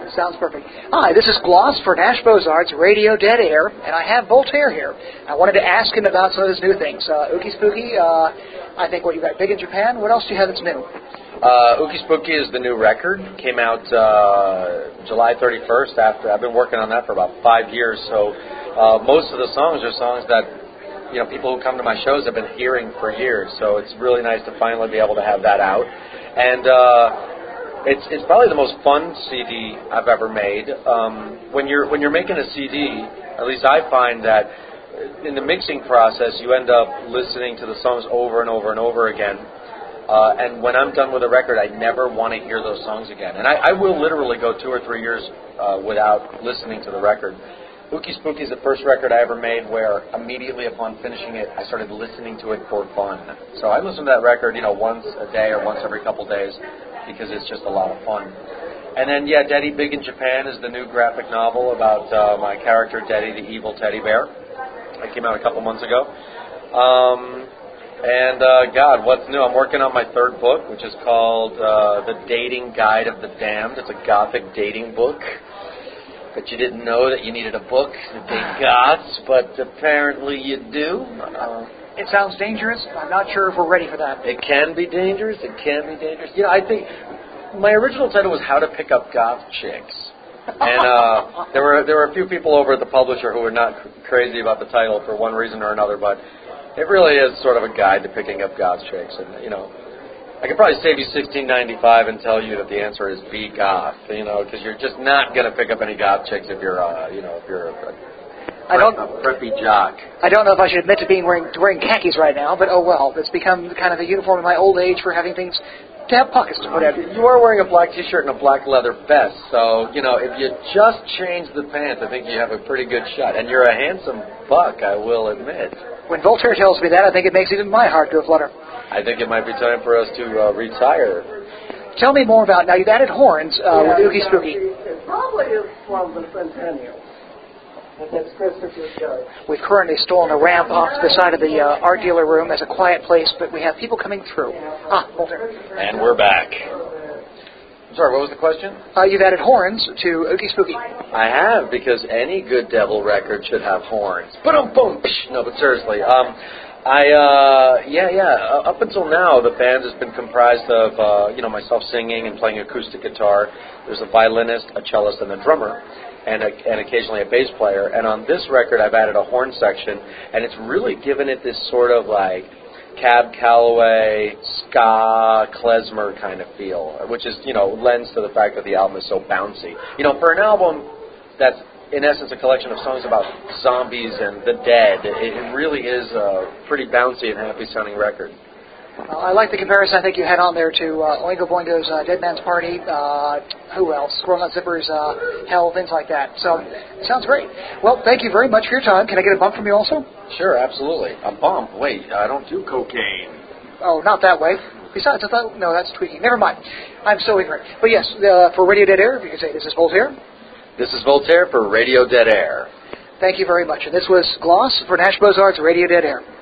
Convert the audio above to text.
Sounds perfect. Hi, this is Gloss for Nash Bozart's Radio Dead Air, and I have Voltaire here. I wanted to ask him about some of his new things. Ookie Spooky, I think what you got, Big in Japan. What else do you have that's new? Ookie Spooky is the new record. Came out July 31st. After I've been working on that for about 5 years. So most of the songs are songs that people who come to my shows have been hearing for years. So it's really nice to finally be able to have that out. And it's probably the most fun CD I've ever made. When you're making a CD, at least I find that in the mixing process, you end up listening to the songs over and over and over again. And when I'm done with a record, I never want to hear those songs again. And I will literally go 2 or 3 years without listening to the record. Ookie Spooky is the first record I ever made where immediately upon finishing it, I started listening to it for fun. So I listen to that record, once a day or once every couple days because it's just a lot of fun. And then, Deddy Big in Japan is the new graphic novel about my character, Deddy, the evil teddy bear. It came out a couple months ago. God, what's new? I'm working on my 3rd book, which is called The Dating Guide of the Damned. It's a gothic dating book. But you didn't know that you needed a book to date goths, but apparently you do. It sounds dangerous. I'm not sure if we're ready for that. It can be dangerous. It can be dangerous. I think my original title was How to Pick Up Goth Chicks. And there were a few people over at the publisher who were not crazy about the title for one reason or another, but it really is sort of a guide to picking up goth chicks. And, I could probably save you $16.95 and tell you that the answer is be goth, because you're just not going to pick up any goth chicks if you're, a preppy jock. I don't know if I should admit to wearing khakis right now, but oh well. It's become kind of a uniform in my old age for having things to have pockets to put in. You are wearing a black T-shirt and a black leather vest, so, if you just change the pants, I think you have a pretty good shot. And you're a handsome buck, I will admit. When Voltaire tells me that, I think it makes even my heart go flutter. I think it might be time for us to retire. Tell me more about, now you've added horns with Ookie Spooky. It probably is from the Centennial. That's Christopher Judge. We've currently stolen a ramp off to the side of the art dealer room as a quiet place, but we have people coming through. Voltaire. And we're back. Sorry, what was the question? You've added horns to Ookie Spooky. I have, because any good devil record should have horns. Boom. No, but seriously, up until now, the band has been comprised of, myself singing and playing acoustic guitar. There's a violinist, a cellist, and a drummer, and occasionally a bass player. And on this record, I've added a horn section, and it's really given it this sort of like Cab Calloway, ska, klezmer kind of feel, which is, lends to the fact that the album is so bouncy. For an album that's in essence a collection of songs about zombies and the dead, it really is a pretty bouncy and happy sounding record. I like the comparison I think you had on there to Oingo Boingo's Dead Man's Party, who else? Squirrel Nut Zippers, Hell, things like that. So, it sounds great. Well, thank you very much for your time. Can I get a bump from you also? Sure, absolutely. A bump? Wait, I don't do cocaine. Oh, not that way. Besides, I thought, no, that's tweaking. Never mind. I'm so ignorant. But yes, for Radio Dead Air, if you could say, this is Voltaire. This is Voltaire for Radio Dead Air. Thank you very much. And this was Gloss for Nash Bozart's Radio Dead Air.